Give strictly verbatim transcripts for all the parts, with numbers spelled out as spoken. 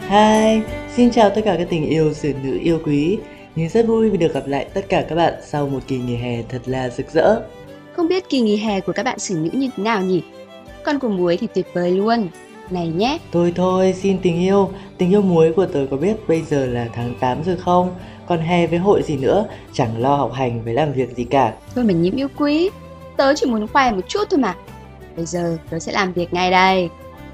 Hi, xin chào tất cả các tình yêu xử nữ yêu quý. Mình rất vui vì được gặp lại tất cả các bạn sau một kỳ nghỉ hè thật là rực rỡ. Không biết kỳ nghỉ hè của các bạn xử nữ như thế nào nhỉ? Con của muối thì tuyệt vời luôn. Này nhé, Thôi thôi, xin tình yêu, tình yêu muối của tớ có biết bây giờ là tháng tám rồi không? Còn hè với hội gì nữa, chẳng lo học hành với làm việc gì cả. thôi mà nhiễm yêu quý. Tớ chỉ muốn khoe một chút thôi mà. Bây giờ tớ sẽ làm việc ngay đây.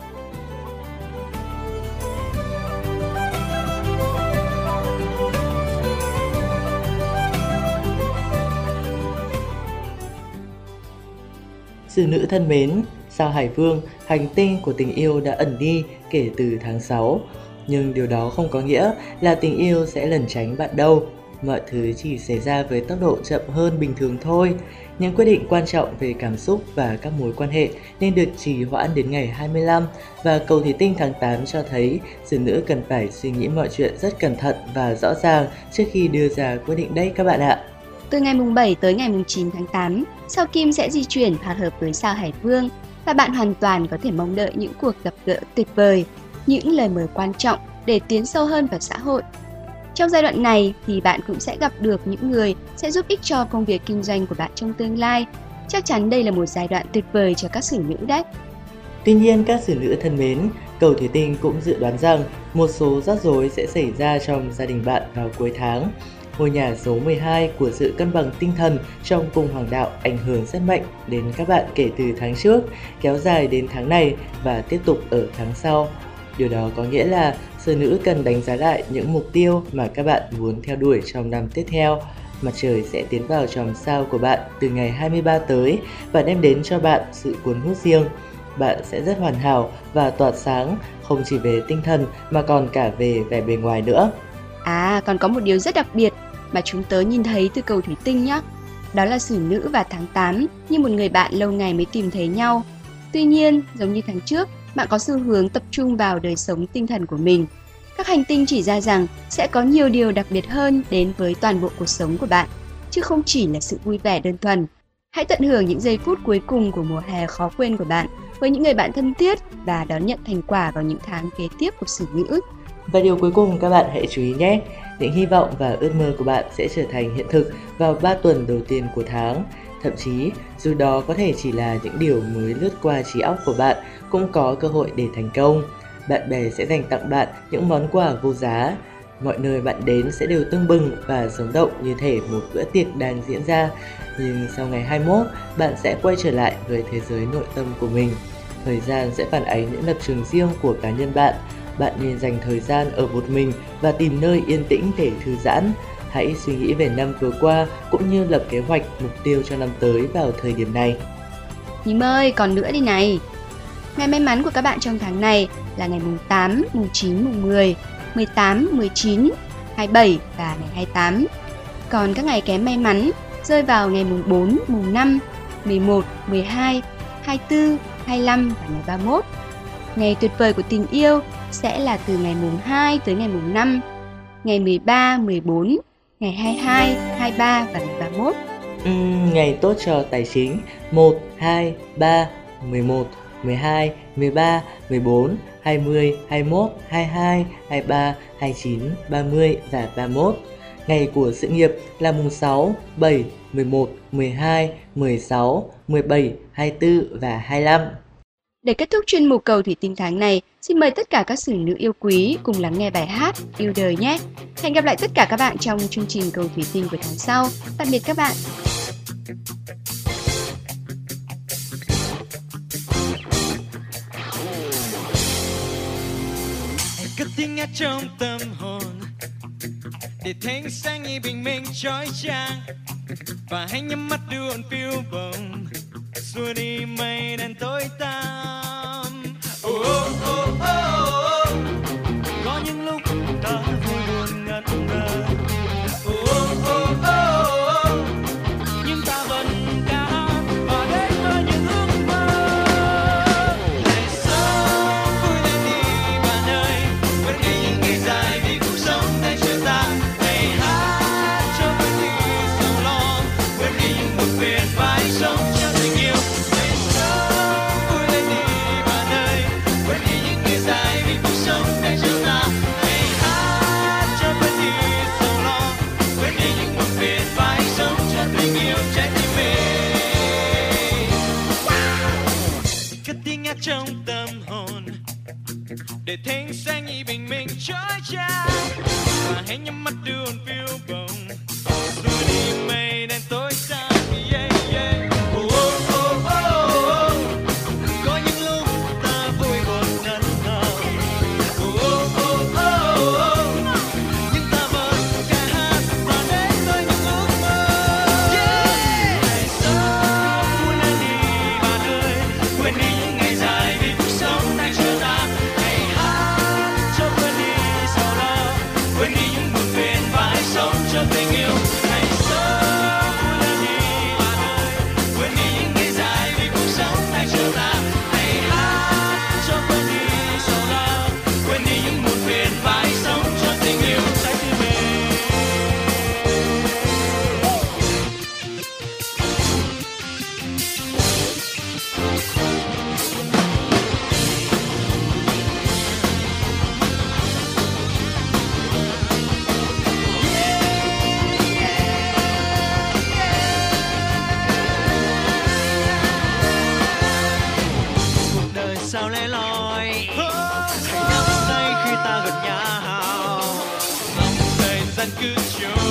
Xử nữ thân mến, sao Hải Vương, hành tinh của tình yêu đã ẩn đi kể từ tháng sáu. Nhưng điều đó không có nghĩa là tình yêu sẽ lẩn tránh bạn đâu. Mọi thứ chỉ xảy ra với tốc độ chậm hơn bình thường thôi. Những quyết định quan trọng về cảm xúc và các mối quan hệ nên được trì hoãn đến ngày hai mươi lăm và cầu thủy tinh tháng tám cho thấy xử nữ cần phải suy nghĩ mọi chuyện rất cẩn thận và rõ ràng trước khi đưa ra quyết định đấy các bạn ạ. Từ ngày mùng bảy tới ngày mùng chín tháng tám, sao Kim sẽ di chuyển hòa hợp với sao Hải Vương và bạn hoàn toàn có thể mong đợi những cuộc gặp gỡ tuyệt vời, những lời mời quan trọng để tiến sâu hơn vào xã hội. Trong giai đoạn này thì bạn cũng sẽ gặp được những người sẽ giúp ích cho công việc kinh doanh của bạn trong tương lai. Chắc chắn đây là một giai đoạn tuyệt vời cho các xử nữ đấy. Tuy nhiên, các xử nữ thân mến, cầu thủy tinh cũng dự đoán rằng một số rắc rối sẽ xảy ra trong gia đình bạn vào cuối tháng. Ngôi nhà số mười hai của sự cân bằng tinh thần trong cung hoàng đạo ảnh hưởng rất mạnh đến các bạn kể từ tháng trước, kéo dài đến tháng này và tiếp tục ở tháng sau. Điều đó có nghĩa là xử nữ cần đánh giá lại những mục tiêu mà các bạn muốn theo đuổi trong năm tiếp theo. Mặt trời sẽ tiến vào chòm sao của bạn từ ngày hai mươi ba tới và đem đến cho bạn sự cuốn hút riêng. Bạn sẽ rất hoàn hảo và tỏa sáng, không chỉ về tinh thần mà còn cả về vẻ bề ngoài nữa. À, còn có một điều rất đặc biệt mà chúng tớ nhìn thấy từ cầu thủy tinh nhé. Đó là xử nữ vào tháng tám như một người bạn lâu ngày mới tìm thấy nhau. Tuy nhiên, giống như tháng trước, bạn có xu hướng tập trung vào đời sống tinh thần của mình. Các hành tinh chỉ ra rằng sẽ có nhiều điều đặc biệt hơn đến với toàn bộ cuộc sống của bạn, chứ không chỉ là sự vui vẻ đơn thuần. Hãy tận hưởng những giây phút cuối cùng của mùa hè khó quên của bạn với những người bạn thân thiết và đón nhận thành quả vào những tháng kế tiếp của xử nữ. Và điều cuối cùng các bạn hãy chú ý nhé, những hy vọng và ước mơ của bạn sẽ trở thành hiện thực vào ba tuần đầu tiên của tháng. Thậm chí, dù đó có thể chỉ là những điều mới lướt qua trí óc của bạn, cũng có cơ hội để thành công. Bạn bè sẽ dành tặng bạn những món quà vô giá. Mọi nơi bạn đến sẽ đều tưng bừng và sống động như thể một bữa tiệc đang diễn ra. Nhưng sau ngày hai mươi mốt, bạn sẽ quay trở lại với thế giới nội tâm của mình. Thời gian sẽ phản ánh những lập trường riêng của cá nhân bạn. Bạn nên dành thời gian ở một mình và tìm nơi yên tĩnh để thư giãn. Hãy suy nghĩ về năm vừa qua cũng như lập kế hoạch, mục tiêu cho năm tới vào thời điểm này. Nhím ơi, còn nữa đi này. Ngày may mắn của các bạn trong tháng này là ngày mùng tám, mùng chín, mùng mười, mười tám, mười chín, hai mươi bảy và ngày hai mươi tám. Còn các ngày kém may mắn rơi vào ngày mùng bốn, mùng năm, mười một, mười hai, hai mươi tư, hai mươi lăm và ngày ba mươi mốt. Ngày tuyệt vời của tình yêu sẽ là từ ngày mùng hai tới ngày mùng năm, ngày mười ba, mười bốn, ngày hai mươi hai, hai mươi ba và ngày ba mươi mốt. Uhm, ngày tốt cho tài chính một, hai, ba, mười một, mười hai, mười ba, mười bốn, hai mươi, hai mươi mốt, hai mươi hai, hai mươi ba, hai mươi chín, ba mươi và ba mươi mốt. Ngày của sự nghiệp là mùng sáu, bảy, mười một, mười hai, mười sáu, mười bảy, hai mươi tư và hai mươi lăm. Để kết thúc chuyên mục cầu thủy tinh tháng này, xin mời tất cả các xử nữ yêu quý cùng lắng nghe bài hát Yêu đời nhé. Hẹn gặp lại tất cả các bạn trong chương trình cầu thủy tinh của tháng sau. Tạm biệt các bạn. Hãy cất tiếng hát trong tâm hồn để thanh sáng như bình minh chói chang, và hãy nhắm mắt đưa hồn phiêu bồng xua đi mây đen tối tăm. Oh, oh, oh, oh, oh. Có những lúc ta vui buồn ngẩn ngơ. Oh, oh, oh, oh, oh. Nhưng ta vẫn đã và đến với những ước mơ. Hãy sống vui lên đi bạn ơi, vẫn đi những ngày dài vì cuộc sống đang chờ ta. Hãy hát cho quên đi sầu lo, vẫn đi những buồn phiền phải sống cho tình yêu. Hãy sống vui lên đi cất tiếng hát trong tâm hồn để thanh sáng như bình minh chói chang. Và hãy nhắm mắt đưa hồn phiêu bồng xua đi mây đen tối tăm. Yeah, yeah. Oh, oh, oh, oh, oh. Có những lúc ta vui buồn ngẩn ngơ. Oh, oh, oh, oh, oh. Nhưng ta vẫn ca hát và đến với những ước mơ. Yeah. Hãy sống muốn anh đi bạn ơi, quên đi những ngày dài vì cuộc sống đang chờ ta. Hãy hát cho quên đi sầu lo, quên đi những buồn phiền và hãy sống cho tình yêu. Hãy sống muốn anh đi bạn ơi, quên đi những ngày dài vì cuộc sống đang chờ ta. Hãy hát cho quên đi sầu lo, quên đi những buồn phiền và hãy sống cho tình yêu trái tim mình. Cuộc đời sao lẻ loi, hãy nắm tay khi ta gần nhau, lòng thời gian cứ trôi.